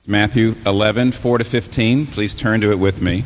Matthew 11, 4 to 15. Please turn to it with me.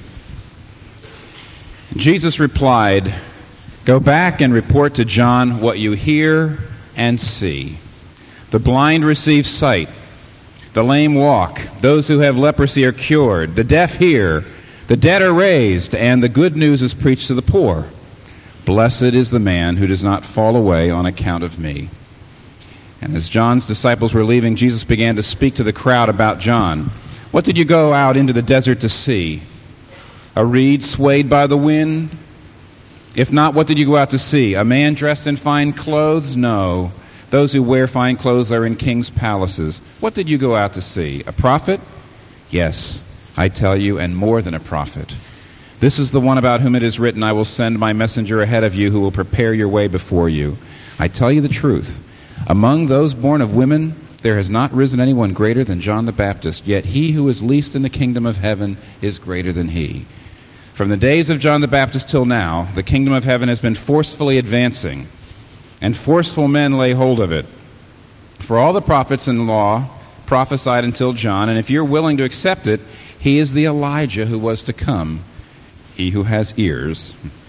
Jesus replied, "Go back and report to John what you hear and see. The blind receive sight, the lame walk, those who have leprosy are cured, the deaf hear, the dead are raised, and the good news is preached to the poor. Blessed is the man who does not fall away on account of me." And as John's disciples were leaving, Jesus began to speak to the crowd about John. "What did you go out into the desert to see? A reed swayed by the wind? If not, what did you go out to see? A man dressed in fine clothes? No. Those who wear fine clothes are in king's palaces. What did you go out to see? A prophet? Yes, I tell you, and more than a prophet. This is the one about whom it is written, 'I will send my messenger ahead of you who will prepare your way before you.' I tell you the truth. Among those born of women, there has not risen anyone greater than John the Baptist, yet he who is least in the kingdom of heaven is greater than he. From the days of John the Baptist till now, the kingdom of heaven has been forcefully advancing, and forceful men lay hold of it. For all the prophets and law prophesied until John, and if you're willing to accept it, he is the Elijah who was to come. He who has ears,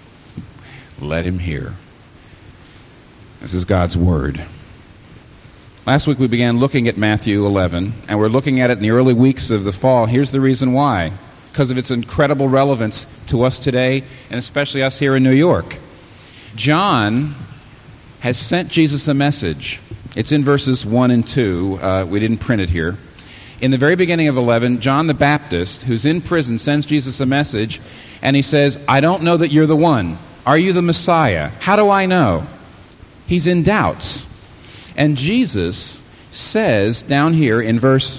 let him hear." This is God's word. Last week we began looking at Matthew 11, and we're looking at it in the early weeks of the fall. Here's the reason why. Because of its incredible relevance to us today, and especially us here in New York. John has sent Jesus a message. It's in verses 1 and 2. We didn't print it here. In the very beginning of 11, John the Baptist, who's in prison, sends Jesus a message, and he says, "I don't know that you're the one. Are you the Messiah? How do I know?" He's in doubts. And Jesus says down here in verse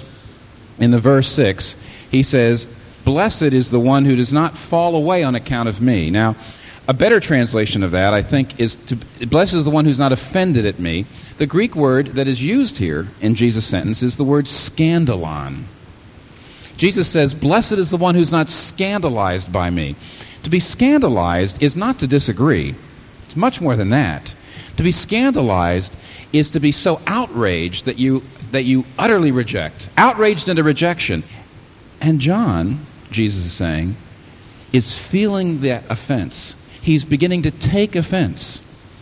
6, he says, "Blessed is the one who does not fall away on account of me." Now, a better translation of that, I think, is "Blessed is the one who's not offended at me." The Greek word that is used here in Jesus' sentence is the word scandalon. Jesus says, "Blessed is the one who's not scandalized by me." To be scandalized is not to disagree. It's much more than that. To be scandalized is to be so outraged that you utterly reject. Outraged into rejection. And John, Jesus is saying, is feeling that offense. He's beginning to take offense.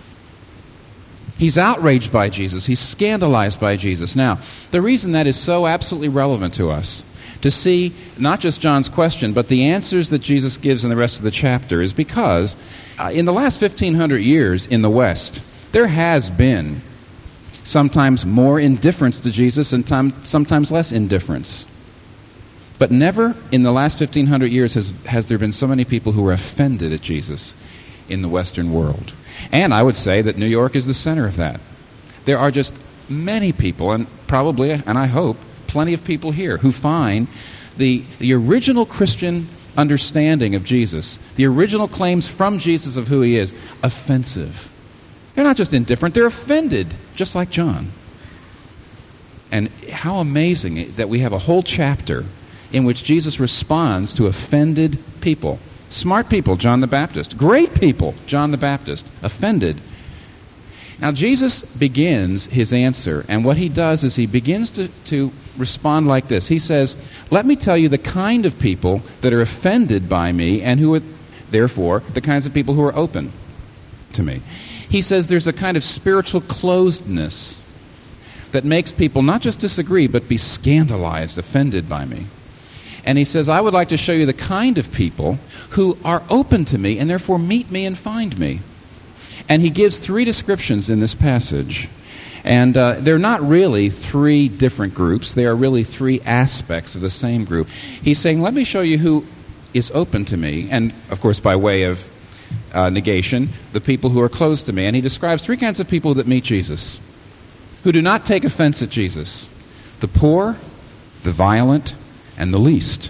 He's outraged by Jesus. He's scandalized by Jesus. Now, the reason that is so absolutely relevant to us, to see not just John's question, but the answers that Jesus gives in the rest of the chapter, is because in the last 1,500 years in the West, there has been sometimes more indifference to Jesus and sometimes less indifference. But never in the last 1,500 years has there been so many people who are offended at Jesus in the Western world. And I would say that New York is the center of that. There are just many people, and probably, and I hope, plenty of people here who find the original Christian understanding of Jesus, the original claims from Jesus of who he is, offensive. They're not just indifferent, they're offended, just like John. And how amazing that we have a whole chapter in which Jesus responds to offended people. Smart people, John the Baptist. Great people, John the Baptist. Offended. Now Jesus begins his answer, and what he does is he begins to respond like this. He says, "Let me tell you the kind of people that are offended by me and who are, therefore, the kinds of people who are open to me." He says there's a kind of spiritual closedness that makes people not just disagree, but be scandalized, offended by me. And he says, I would like to show you the kind of people who are open to me and therefore meet me and find me. And he gives three descriptions in this passage. And they're not really three different groups. They are really three aspects of the same group. He's saying, let me show you who is open to me. And, of course, by way of negation, the people who are closed to me. And he describes three kinds of people that meet Jesus, who do not take offense at Jesus: the poor, the violent, and the least.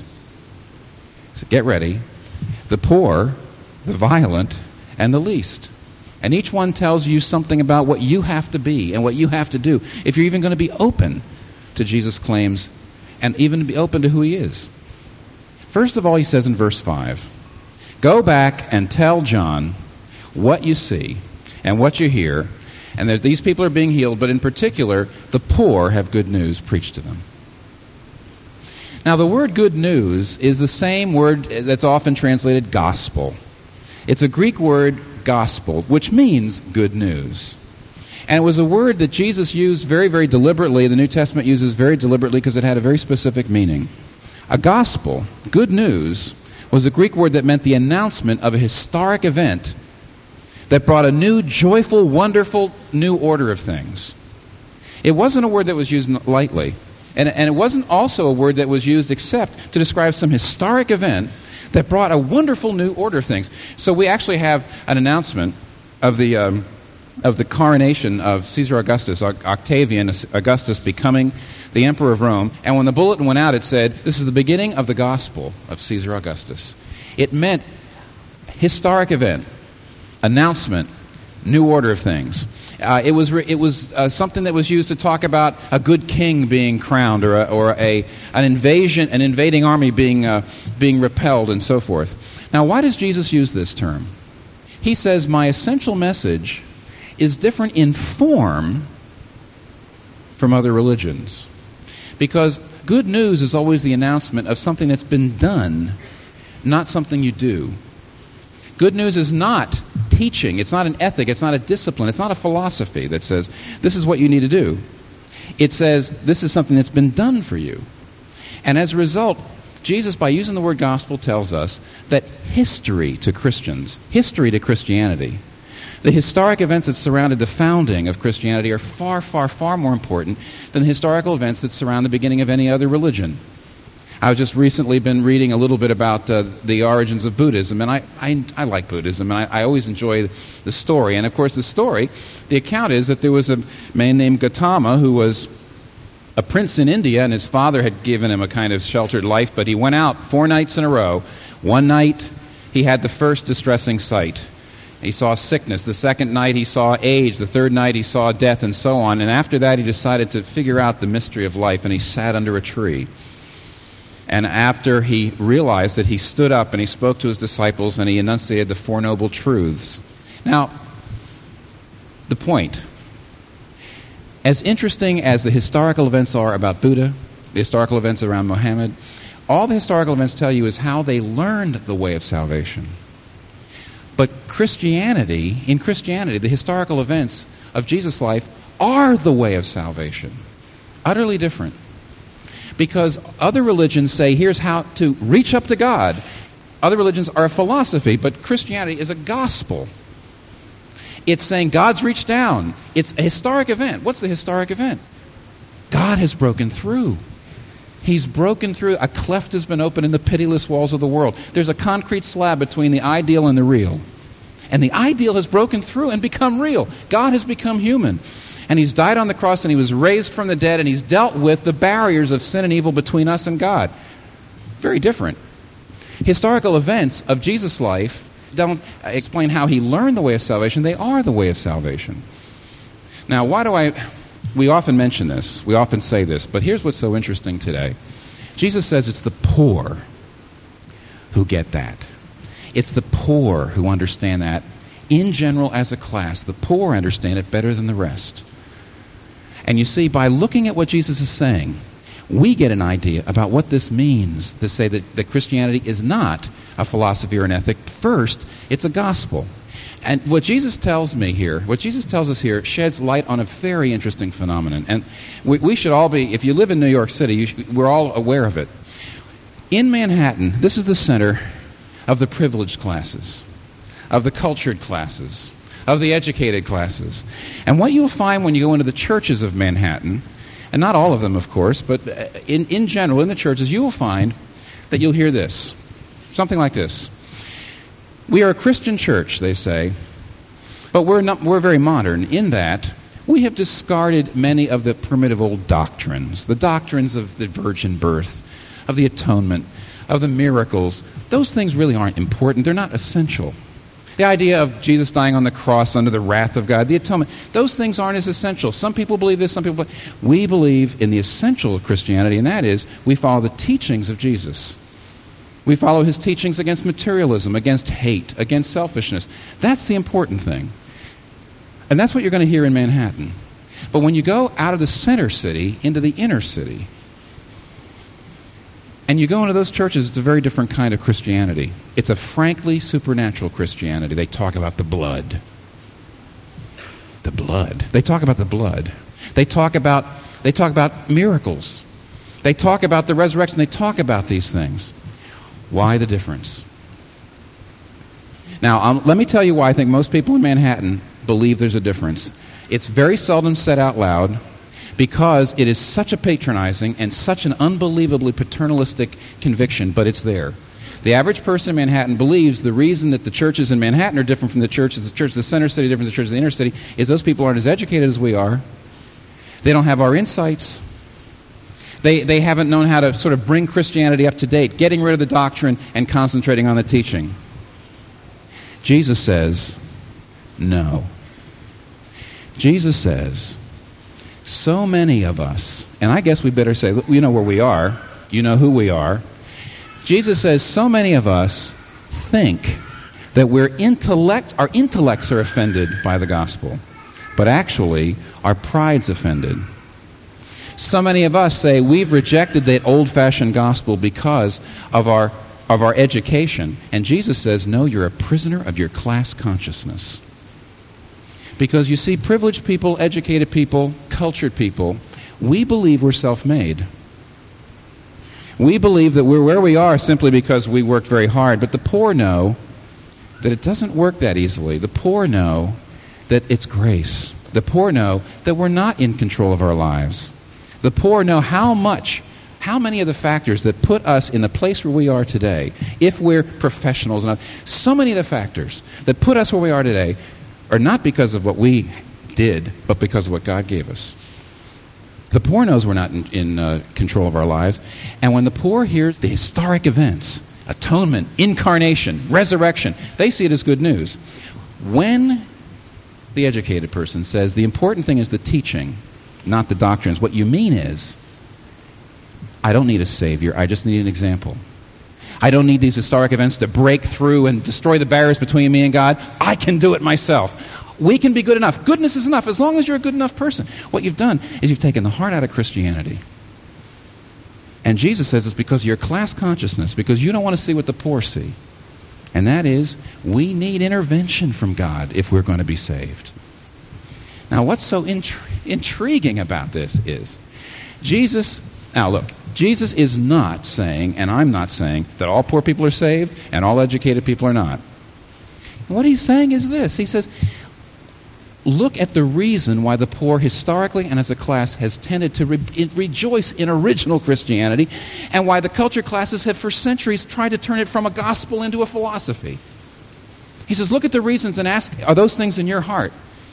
So get ready. The poor, the violent, and the least. And each one tells you something about what you have to be and what you have to do if you're even going to be open to Jesus' claims and even to be open to who he is. First of all, he says in verse 5, go back and tell John what you see and what you hear. And these people are being healed, but in particular, the poor have good news preached to them. Now, the word good news is the same word that's often translated gospel. It's a Greek word, gospel, which means good news. And it was a word that Jesus used very, very deliberately. The New Testament uses very deliberately because it had a very specific meaning. A gospel, good news, was a Greek word that meant the announcement of a historic event that brought a new, joyful, wonderful, new order of things. It wasn't a word that was used lightly. And it wasn't also a word that was used except to describe some historic event that brought a wonderful new order of things. So we actually have an announcement of the coronation of Caesar Augustus, Octavian Augustus becoming the emperor of Rome. And when the bulletin went out, it said, "This is the beginning of the gospel of Caesar Augustus." It meant historic event, announcement, new order of things. It was something that was used to talk about a good king being crowned, or an invading army being repelled, and so forth. Now, why does Jesus use this term? He says, "My essential message is different in form from other religions," because good news is always the announcement of something that's been done, not something you do. Good news is not teaching. It's not an ethic. It's not a discipline. It's not a philosophy that says, this is what you need to do. It says, this is something that's been done for you. And as a result, Jesus, by using the word gospel, tells us that history to Christians, history to Christianity, the historic events that surrounded the founding of Christianity are far, far, far more important than the historical events that surround the beginning of any other religion. I've just recently been reading a little bit about the origins of Buddhism, and I like Buddhism, and I always enjoy the story. And of course the account is that there was a man named Gautama who was a prince in India, and his father had given him a kind of sheltered life, but he went out 4 nights in a row. One night he had the first distressing sight. He saw sickness. The second night he saw age. The third night he saw death, and so on. And after that he decided to figure out the mystery of life, and he sat under a tree. And after he realized that, he stood up and he spoke to his disciples and he enunciated the 4 noble truths. Now, the point. As interesting as the historical events are about Buddha, the historical events around Muhammad, all the historical events tell you is how they learned the way of salvation. But in Christianity, the historical events of Jesus' life are the way of salvation. Utterly different. Because other religions say, here's how to reach up to God. Other religions are a philosophy, but Christianity is a gospel. It's saying God's reached down. It's a historic event. What's the historic event? God has broken through. He's broken through. A cleft has been opened in the pitiless walls of the world. There's a concrete slab between the ideal and the real. And the ideal has broken through and become real. God has become human. And he's died on the cross, and he was raised from the dead, and he's dealt with the barriers of sin and evil between us and God. Very different. Historical events of Jesus' life don't explain how he learned the way of salvation. They are the way of salvation. Now, we often mention this, we often say this, but here's what's so interesting today. Jesus says it's the poor who get that. It's the poor who understand that. In general, as a class, the poor understand it better than the rest. And you see, by looking at what Jesus is saying, we get an idea about what this means to say that Christianity is not a philosophy or an ethic. First, it's a gospel. And what Jesus tells us here, sheds light on a very interesting phenomenon. And we should all be, if you live in New York City, we're all aware of it. In Manhattan, this is the center of the privileged classes, of the cultured classes, of the educated classes. And what you'll find when you go into the churches of Manhattan, and not all of them, of course, but in general, in the churches, you will find that you'll hear this, something like this. We are a Christian church, they say, but we're very modern in that we have discarded many of the primitive old doctrines, the doctrines of the virgin birth, of the atonement, of the miracles. Those things really aren't important. They're not essential. The idea of Jesus dying on the cross under the wrath of God, the atonement, those things aren't as essential. Some people believe this, some people believe. We believe in the essential of Christianity, and that is we follow the teachings of Jesus. We follow his teachings against materialism, against hate, against selfishness. That's the important thing. And that's what you're going to hear in Manhattan. But when you go out of the center city into the inner city, And you go into those churches, it's a very different kind of Christianity. It's a frankly supernatural Christianity. They talk about the blood. The blood. They talk about the blood. They talk about miracles. They talk about the resurrection. They talk about these things. Why the difference? Now, let me tell you why I think most people in Manhattan believe there's a difference. It's very seldom said out loud because it is such a patronizing and such an unbelievably paternalistic conviction, but it's there. The average person in Manhattan believes the reason that the churches in Manhattan are different from the churches of the center city, different from the churches of the inner city, is those people aren't as educated as we are. They don't have our insights. They haven't known how to sort of bring Christianity up to date, getting rid of the doctrine and concentrating on the teaching. Jesus says, no. Jesus says, so many of us, and I guess we better say, you know where we are, you know who we are. Jesus says, so many of us think that our intellects are offended by the gospel, but actually our pride's offended. So many of us say we've rejected that old-fashioned gospel because of our education. And Jesus says, no, you're a prisoner of your class consciousness. Because you see, privileged people, educated people, cultured people, we believe we're self-made. We believe that we're where we are simply because we worked very hard. But the poor know that it doesn't work that easily. The poor know that it's grace. The poor know that we're not in control of our lives. The poor know how many of the factors that put us in the place where we are today, if we're professionals enough, so many of the factors that put us where we are today are not because of what we did, but because of what God gave us. The poor knows we're not in control of our lives. And when the poor hears the historic events, atonement, incarnation, resurrection, they see it as good news. When the educated person says the important thing is the teaching, not the doctrines, what you mean is, I don't need a savior, I just need an example. I don't need these historic events to break through and destroy the barriers between me and God. I can do it myself. We can be good enough. Goodness is enough as long as you're a good enough person. What you've done is you've taken the heart out of Christianity. And Jesus says it's because of your class consciousness, because you don't want to see what the poor see. And that is, we need intervention from God if we're going to be saved. Now, what's so intriguing about this is, Jesus is not saying, and I'm not saying, that all poor people are saved and all educated people are not. What he's saying is this. He says, look at the reason why the poor historically and as a class has tended to rejoice in original Christianity, and why the culture classes have for centuries tried to turn it from a gospel into a philosophy. He says, look at the reasons and ask, are those things in your heart?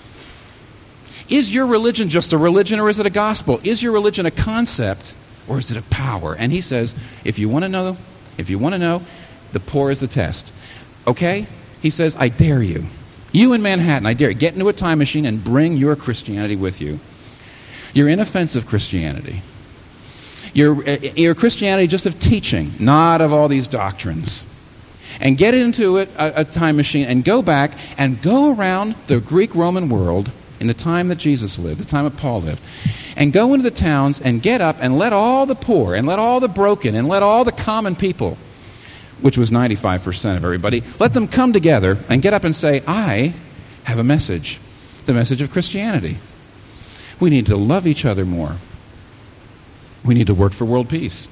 Is your religion just a religion or is it a gospel? Is your religion a concept or is it a power? And he says, if you want to know, the poor is the test. Okay? He says, I dare you. You in Manhattan, I dare you. Get into a time machine and bring your Christianity with you. Your inoffensive Christianity. Your Christianity just of teaching, not of all these doctrines. And get into a time machine and go back and go around the Greek-Roman world in the time that Jesus lived, the time that Paul lived, and go into the towns and get up and let all the poor and let all the broken and let all the common people, which was 95% of everybody, let them come together and get up and say, I have a message, the message of Christianity. We need to love each other more. We need to work for world peace.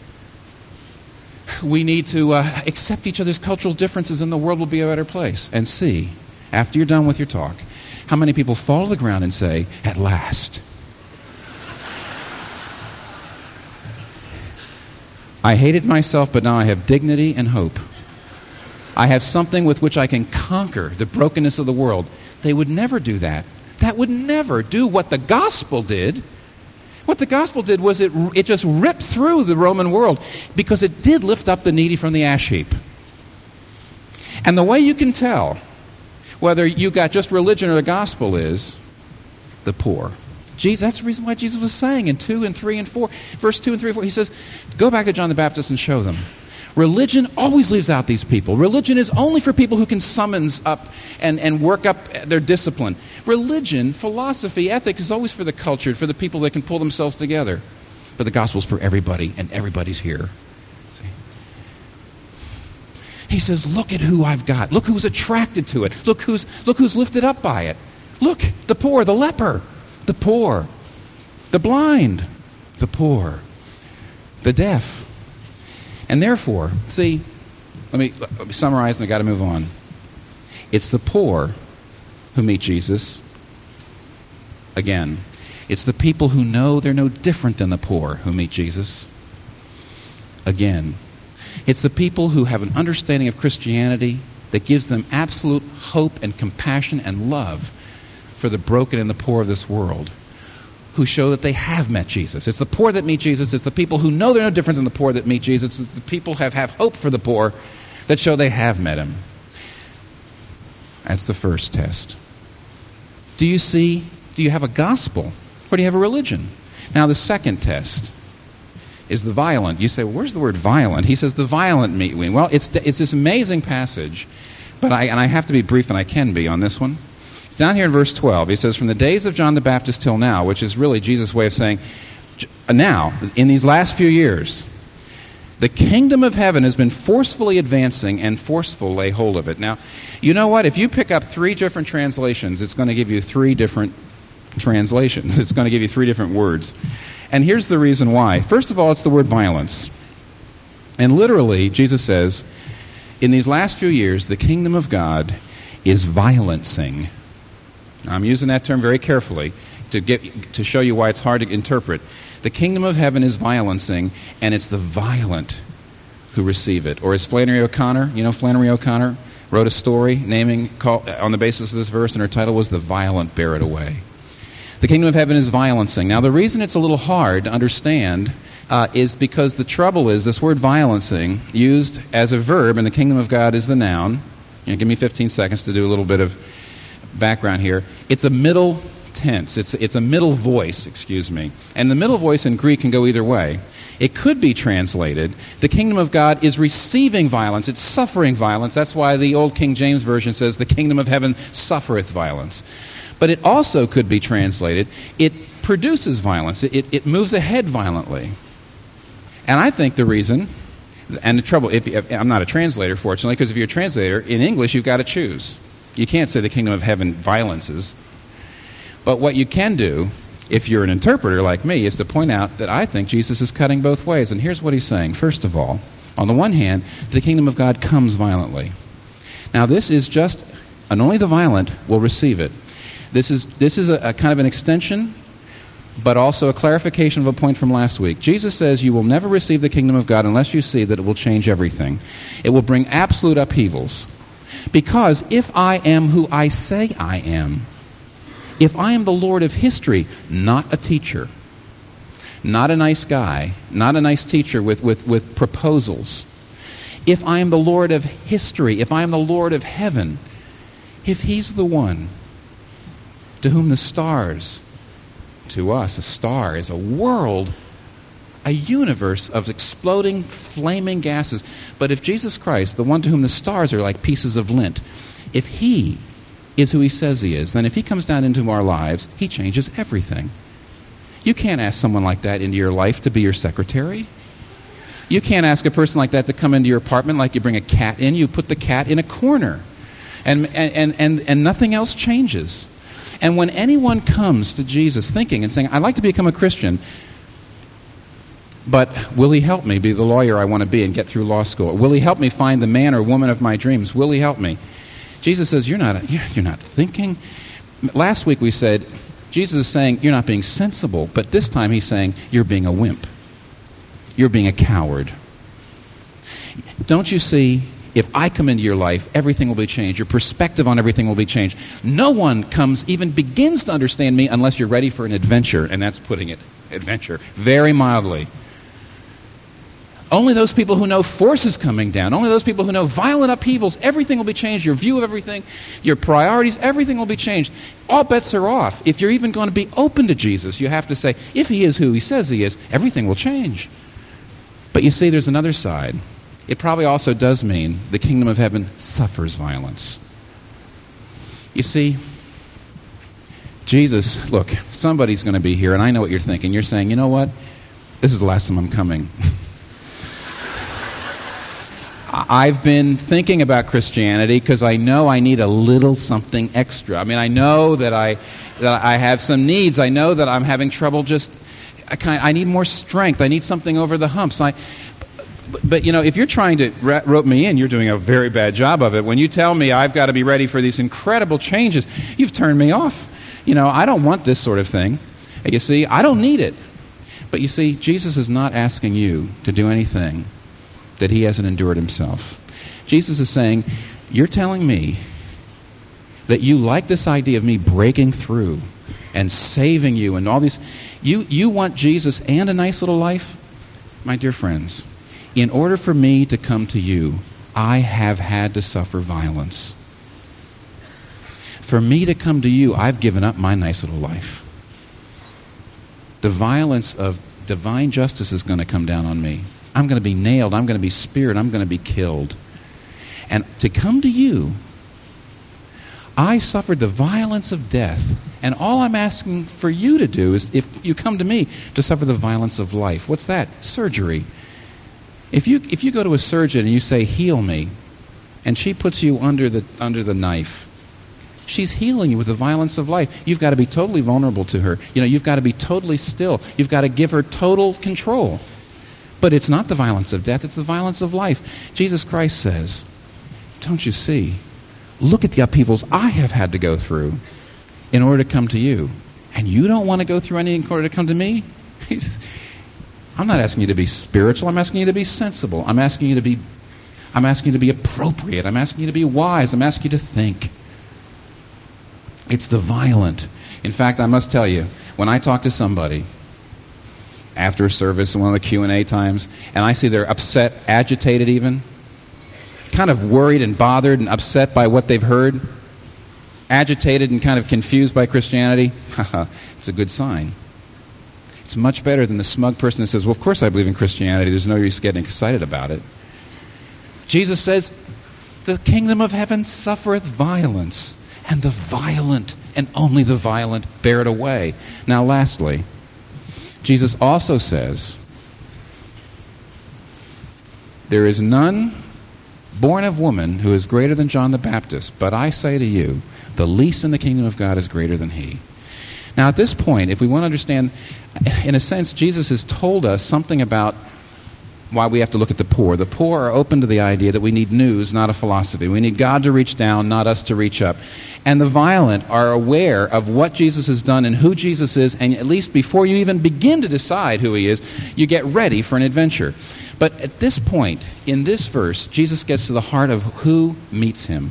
We need to accept each other's cultural differences and the world will be a better place. And see, after you're done with your talk, how many people fall to the ground and say, at last. I hated myself, but now I have dignity and hope. I have something with which I can conquer the brokenness of the world. They would never do that. That would never do what the gospel did. What the gospel did was it just ripped through the Roman world because it did lift up the needy from the ash heap. And the way you can tell whether you got just religion or the gospel is the poor. That's the reason why Jesus was saying in 2 and 3 and 4, verse 2 and 3 and 4, he says, go back to John the Baptist and show them. Religion always leaves out these people. Religion is only for people who can summons up and work up their discipline. Religion, philosophy, ethics is always for the cultured, for the people that can pull themselves together. But the gospel's for everybody, and everybody's here. He says, look at who I've got. Look who's attracted to it. Look who's lifted up by it. Look, the poor, the leper, the poor, the blind, the poor, the deaf. And therefore, see, let me summarize and I've got to move on. It's the poor who meet Jesus. Again, it's the people who know they're no different than the poor who meet Jesus. Again, it's the people who have an understanding of Christianity that gives them absolute hope and compassion and love for the broken and the poor of this world, who show that they have met Jesus. It's the poor that meet Jesus. It's the people who know they're no different than the poor that meet Jesus. It's the people who have hope for the poor that show they have met him. That's the first test. Do you have a gospel, or do you have a religion? Now, the second test is the violent. You say, well, where's the word violent? He says the violent meet we. Well, it's this amazing passage, but I have to be brief, and I can be on this one. It's down here in verse 12. He says, from the days of John the Baptist till now, which is really Jesus' way of saying, now, in these last few years, the kingdom of heaven has been forcefully advancing, and forceful lay hold of it. Now, you know what? If you pick up 3 different translations, it's going to give you 3 different translations. It's going to give you 3 different words. And here's the reason why. First of all, it's the word violence. And literally, Jesus says, in these last few years, the kingdom of God is violencing. Now, I'm using that term very carefully to show you why it's hard to interpret. The kingdom of heaven is violencing, and it's the violent who receive it. Or as Flannery O'Connor, you know Flannery O'Connor, wrote a story on the basis of this verse, and her title was The Violent Bear It Away. The kingdom of heaven is violencing. Now, the reason it's a little hard to understand is because the trouble is this word violencing, used as a verb, and the kingdom of God is the noun. Give me 15 seconds to do a little bit of background here. It's a middle tense. It's a middle voice, And the middle voice in Greek can go either way. It could be translated, the kingdom of God is receiving violence. It's suffering violence. That's why the old King James Version says the kingdom of heaven suffereth violence. But it also could be translated, it produces violence. It moves ahead violently. And I think the reason, and the trouble, I'm not a translator, fortunately, because if you're a translator, in English, you've got to choose. You can't say the kingdom of heaven violences. But what you can do, if you're an interpreter like me, is to point out that I think Jesus is cutting both ways. And here's what he's saying. First of all, on the one hand, the kingdom of God comes violently. Now, this is just, and only the violent will receive it. This is a kind of an extension, but also a clarification of a point from last week. Jesus says you will never receive the kingdom of God unless you see that it will change everything. It will bring absolute upheavals. Because if I am who I say I am, if I am the Lord of history, not a teacher, not a nice guy, not a nice teacher with proposals, if I am the Lord of history, if I am the Lord of heaven, if he's the one to whom the stars, to us, a star is a world, a universe of exploding, flaming gases. But if Jesus Christ, the one to whom the stars are like pieces of lint, if he is who he says he is, then if he comes down into our lives, he changes everything. You can't ask someone like that into your life to be your secretary. You can't ask a person like that to come into your apartment like you bring a cat in. You put the cat in a corner, and nothing else changes. And when anyone comes to Jesus thinking and saying, I'd like to become a Christian, but will he help me be the lawyer I want to be and get through law school? Will he help me find the man or woman of my dreams? Will he help me? Jesus says, you're not thinking. Last week we said, Jesus is saying, you're not being sensible. But this time he's saying, you're being a wimp. You're being a coward. Don't you see, if I come into your life, everything will be changed. Your perspective on everything will be changed. No one even begins to understand me unless you're ready for an adventure. And that's putting it, adventure, very mildly. Only those people who know forces coming down, only those people who know violent upheavals, everything will be changed. Your view of everything, your priorities, everything will be changed. All bets are off. If you're even going to be open to Jesus, you have to say, if he is who he says he is, everything will change. But you see, there's another side. It probably also does mean the kingdom of heaven suffers violence. You see, Jesus, look, somebody's going to be here, and I know what you're thinking. You're saying, you know what? This is the last time I'm coming. I've been thinking about Christianity because I know I need a little something extra. I mean, I know that I have some needs. I know that I'm having trouble I need more strength. I need something over the humps. But if you're trying to rope me in, you're doing a very bad job of it. When you tell me I've got to be ready for these incredible changes, you've turned me off. I don't want this sort of thing. You see, I don't need it. But you see, Jesus is not asking you to do anything that he hasn't endured himself. Jesus is saying, you're telling me that you like this idea of me breaking through and saving you and all these. You want Jesus and a nice little life? My dear friends, in order for me to come to you, I have had to suffer violence. For me to come to you, I've given up my nice little life. The violence of divine justice is going to come down on me. I'm going to be nailed. I'm going to be speared. I'm going to be killed. And to come to you, I suffered the violence of death. And all I'm asking for you to do is, if you come to me, to suffer the violence of life. What's that? Surgery. If you go to a surgeon and you say, heal me, and she puts you under the knife, she's healing you with the violence of life. You've got to be totally vulnerable to her. You've got to be totally still. You've got to give her total control. But it's not the violence of death, it's the violence of life. Jesus Christ says, don't you see? Look at the upheavals I have had to go through in order to come to you. And you don't want to go through anything in order to come to me? I'm not asking you to be spiritual. I'm asking you to be sensible. I'm asking you to be appropriate. I'm asking you to be wise. I'm asking you to think. It's the violent. In fact, I must tell you, when I talk to somebody after service in one of the Q&A times, and I see they're upset, agitated even, kind of worried and bothered and upset by what they've heard, agitated and kind of confused by Christianity, it's a good sign. It's much better than the smug person that says, well, of course I believe in Christianity. There's no use getting excited about it. Jesus says, the kingdom of heaven suffereth violence, and the violent, and only the violent, bear it away. Now, lastly, Jesus also says, there is none born of woman who is greater than John the Baptist, but I say to you, the least in the kingdom of God is greater than he. Now, at this point, if we want to understand, in a sense, Jesus has told us something about why we have to look at the poor. The poor are open to the idea that we need news, not a philosophy. We need God to reach down, not us to reach up. And the violent are aware of what Jesus has done and who Jesus is, and at least before you even begin to decide who he is, you get ready for an adventure. But at this point, in this verse, Jesus gets to the heart of who meets him.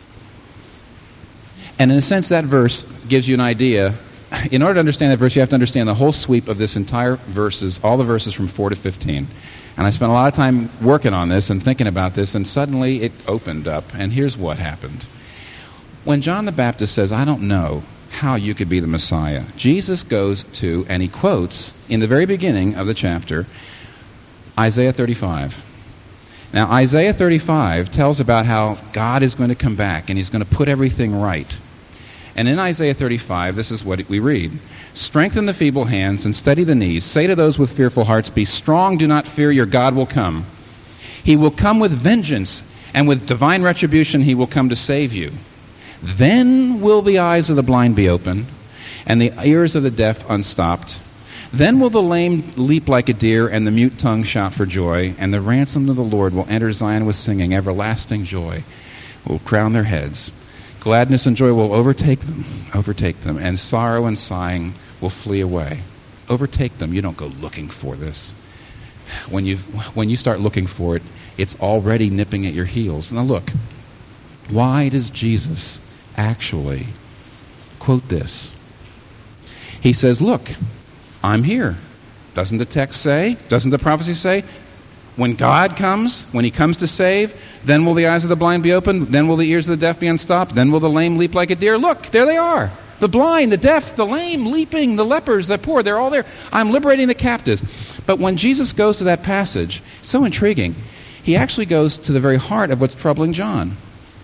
And in a sense, that verse gives you an idea. In order to understand that verse, you have to understand the whole sweep of this entire verses, all the verses from 4 to 15. And I spent a lot of time working on this and thinking about this, and suddenly it opened up, and here's what happened. When John the Baptist says, I don't know how you could be the Messiah, Jesus goes to, and he quotes, in the very beginning of the chapter, Isaiah 35. Now, Isaiah 35 tells about how God is going to come back, and he's going to put everything right. And in Isaiah 35, this is what we read. Strengthen the feeble hands and steady the knees. Say to those with fearful hearts, be strong, do not fear, your God will come. He will come with vengeance, and with divine retribution he will come to save you. Then will the eyes of the blind be opened, and the ears of the deaf unstopped. Then will the lame leap like a deer, and the mute tongue shout for joy, and the ransomed of the Lord will enter Zion with singing. Everlasting joy will crown their heads. Gladness and joy will overtake them, and sorrow and sighing will flee away. Overtake them. You don't go looking for this. When you start looking for it, it's already nipping at your heels. Now look, why does Jesus actually quote this? He says, look, I'm here. Doesn't the text say, doesn't the prophecy say, when God comes, when he comes to save, then will the eyes of the blind be opened, then will the ears of the deaf be unstopped, then will the lame leap like a deer. Look, there they are. The blind, the deaf, the lame, leaping, the lepers, the poor, they're all there. I'm liberating the captives. But when Jesus goes to that passage, it's so intriguing, he actually goes to the very heart of what's troubling John.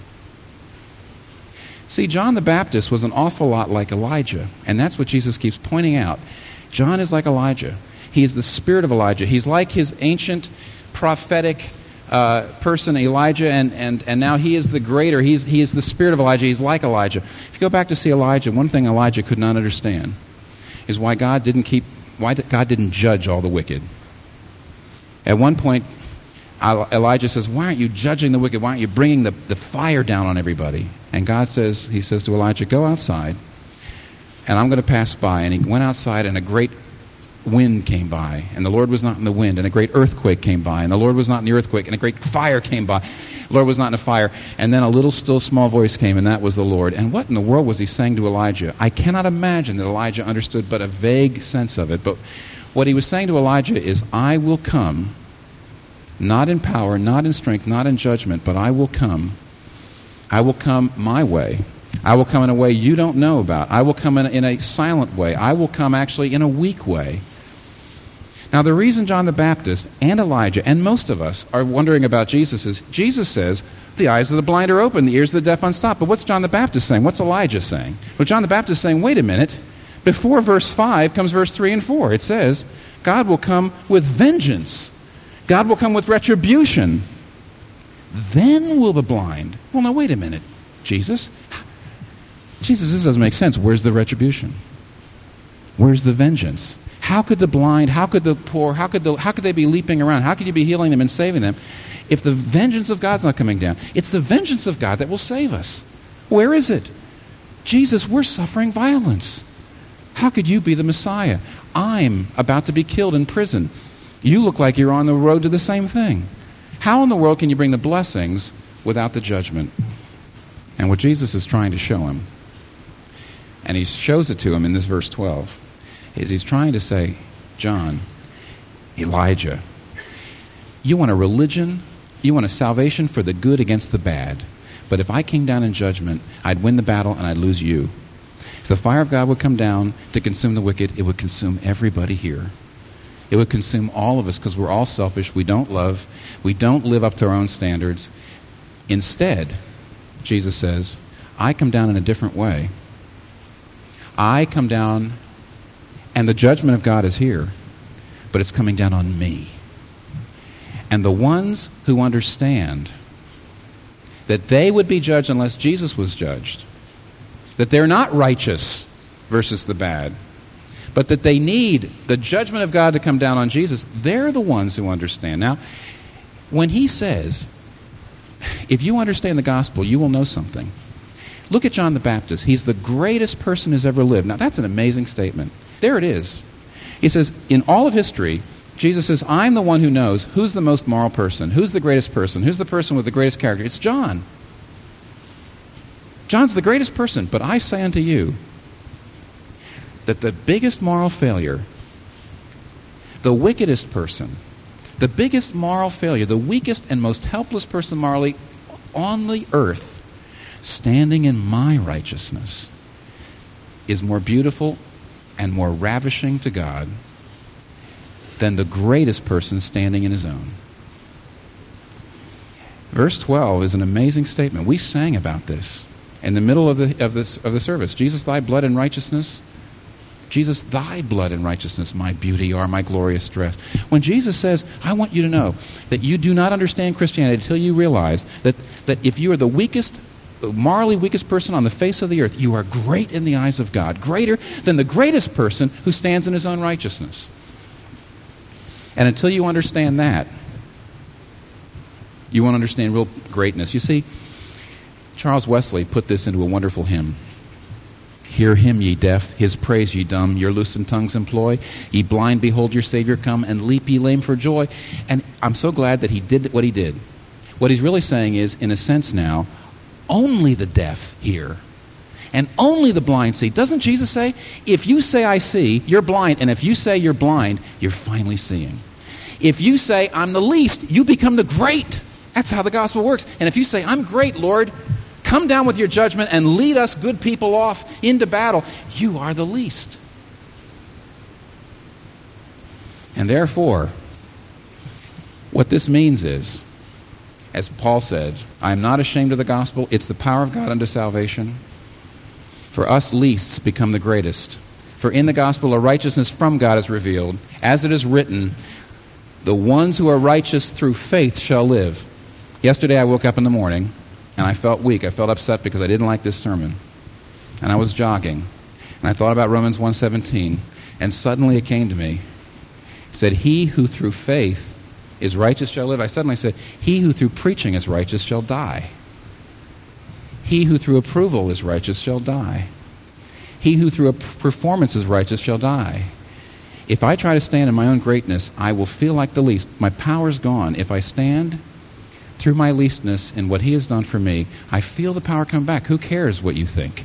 See, John the Baptist was an awful lot like Elijah, and that's what Jesus keeps pointing out. John is like Elijah. He is the spirit of Elijah. He's like his ancient prophetic person, Elijah, and now he is the greater. He is the spirit of Elijah. He's like Elijah. If you go back to see Elijah, one thing Elijah could not understand is why God didn't judge all the wicked. At one point, Elijah says, "Why aren't you judging the wicked? Why aren't you bringing the fire down on everybody?" And God says, he says to Elijah, "Go outside, and I'm going to pass by." And he went outside, and a great wind came by, and the Lord was not in the wind, and a great earthquake came by, and the Lord was not in the earthquake, and a great fire came by. The Lord was not in a fire. And then a little still small voice came, and that was the Lord. And what in the world was he saying to Elijah? I cannot imagine that Elijah understood but a vague sense of it. But what he was saying to Elijah is, I will come, not in power, not in strength, not in judgment, but I will come. I will come my way. I will come in a way you don't know about. I will come in a silent way. I will come actually in a weak way. Now, the reason John the Baptist and Elijah and most of us are wondering about Jesus is Jesus says, the eyes of the blind are open, the ears of the deaf unstopped. But what's John the Baptist saying? What's Elijah saying? Well, John the Baptist is saying, wait a minute. Before verse 5 comes verse 3 and 4. It says, God will come with vengeance. God will come with retribution. Then will the blind. Well, now, wait a minute, Jesus, this doesn't make sense. Where's the retribution? Where's the vengeance? How could the blind, how could the poor, how could they be leaping around? How could you be healing them and saving them if the vengeance of God's not coming down? It's the vengeance of God that will save us. Where is it? Jesus, we're suffering violence. How could you be the Messiah? I'm about to be killed in prison. You look like you're on the road to the same thing. How in the world can you bring the blessings without the judgment? And what Jesus is trying to show him, and he shows it to him in this verse 12, is he's trying to say, John, Elijah, you want a religion, you want a salvation for the good against the bad. But if I came down in judgment, I'd win the battle and I'd lose you. If the fire of God would come down to consume the wicked, it would consume everybody here. It would consume all of us because we're all selfish. We don't love. We don't live up to our own standards. Instead, Jesus says, I come down in a different way. I come down, and the judgment of God is here, but it's coming down on me. And the ones who understand that they would be judged unless Jesus was judged, that they're not righteous versus the bad, but that they need the judgment of God to come down on Jesus, they're the ones who understand. Now, when he says, if you understand the gospel, you will know something. Look at John the Baptist. He's the greatest person who's ever lived. Now, that's an amazing statement. There it is. He says, in all of history, Jesus says, I'm the one who knows who's the most moral person, who's the greatest person, who's the person with the greatest character. It's John. John's the greatest person, but I say unto you that the biggest moral failure, the wickedest person, the biggest moral failure, the weakest and most helpless person morally on the earth, standing in my righteousness, is more beautiful and more ravishing to God than the greatest person standing in his own. Verse 12 is an amazing statement. We sang about this in the middle of the service. Jesus, thy blood and righteousness. Jesus, thy blood and righteousness, my beauty, are my glorious dress. When Jesus says, I want you to know that you do not understand Christianity until you realize that if you are the weakest, morally weakest person on the face of the earth, you are great in the eyes of God, greater than the greatest person who stands in his own righteousness. And until you understand that, you won't understand real greatness. You see, Charles Wesley put this into a wonderful hymn. Hear him, ye deaf, his praise, ye dumb, your loosened tongues employ. Ye blind, behold your Savior come, and leap, ye lame, for joy. And I'm so glad that he did what he did. What he's really saying is, in a sense now, only the deaf hear, and only the blind see. Doesn't Jesus say, if you say I see, you're blind, and if you say you're blind, you're finally seeing. If you say I'm the least, you become the great. That's how the gospel works. And if you say, I'm great, Lord, come down with your judgment and lead us good people off into battle, you are the least. And therefore, what this means is, as Paul said, I am not ashamed of the gospel. It's the power of God unto salvation. For us leasts become the greatest. For in the gospel a righteousness from God is revealed. As it is written, The ones who are righteous through faith shall live. Yesterday I woke up in the morning and I felt weak. I felt upset because I didn't like this sermon. And I was jogging. And I thought about Romans 1:17. And suddenly it came to me. It said, he who through faith is righteous shall live. I suddenly said, he who through preaching is righteous shall die. He who through approval is righteous shall die. He who through a performance is righteous shall die. If I try to stand in my own greatness, I will feel like the least. My power's gone. If I stand through my leastness in what he has done for me, I feel the power come back. Who cares what you think?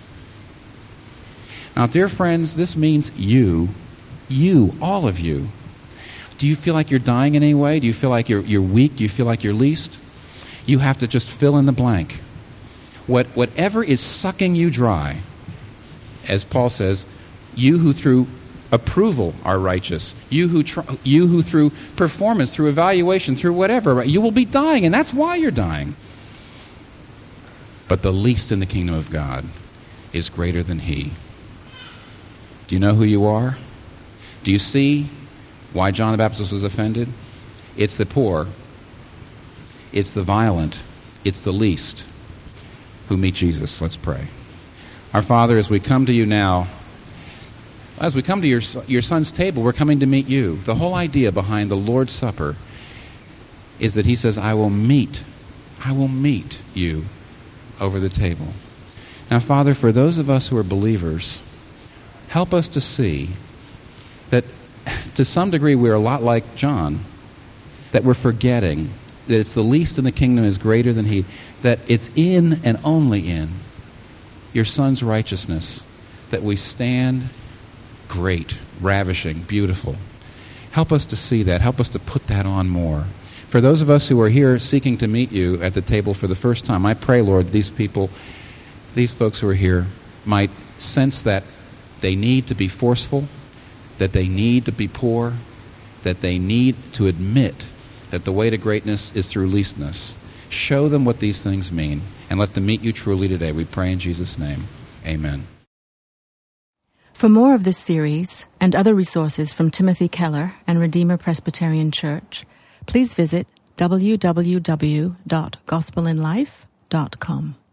Now, dear friends, this means you, all of you. Do you feel like you're dying in any way? Do you feel like you're weak? Do you feel like you're least? You have to just fill in the blank. Whatever is sucking you dry, as Paul says, you who through approval are righteous, you who through performance, through evaluation, through whatever, you will be dying, and that's why you're dying. But the least in the kingdom of God is greater than he. Do you know who you are? Do you see why John the Baptist was offended? It's the poor, it's the violent, it's the least who meet Jesus. Let's pray. Our Father, as we come to you now, as we come to your Son's table, we're coming to meet you. The whole idea behind the Lord's Supper is that he says, I will meet you over the table. Now, Father, for those of us who are believers, help us to see that to some degree we're a lot like John, that we're forgetting that it's the least in the kingdom is greater than he, that it's in and only in your Son's righteousness that we stand great, ravishing, beautiful. Help us to see that. Help us to put that on more. For those of us who are here seeking to meet you at the table for the first time, I pray, Lord, these folks who are here might sense that they need to be forceful, that they need to be poor, that they need to admit that the way to greatness is through leastness. Show them what these things mean, and let them meet you truly today. We pray in Jesus' name. Amen. For more of this series and other resources from Timothy Keller and Redeemer Presbyterian Church, please visit www.gospelinlife.com.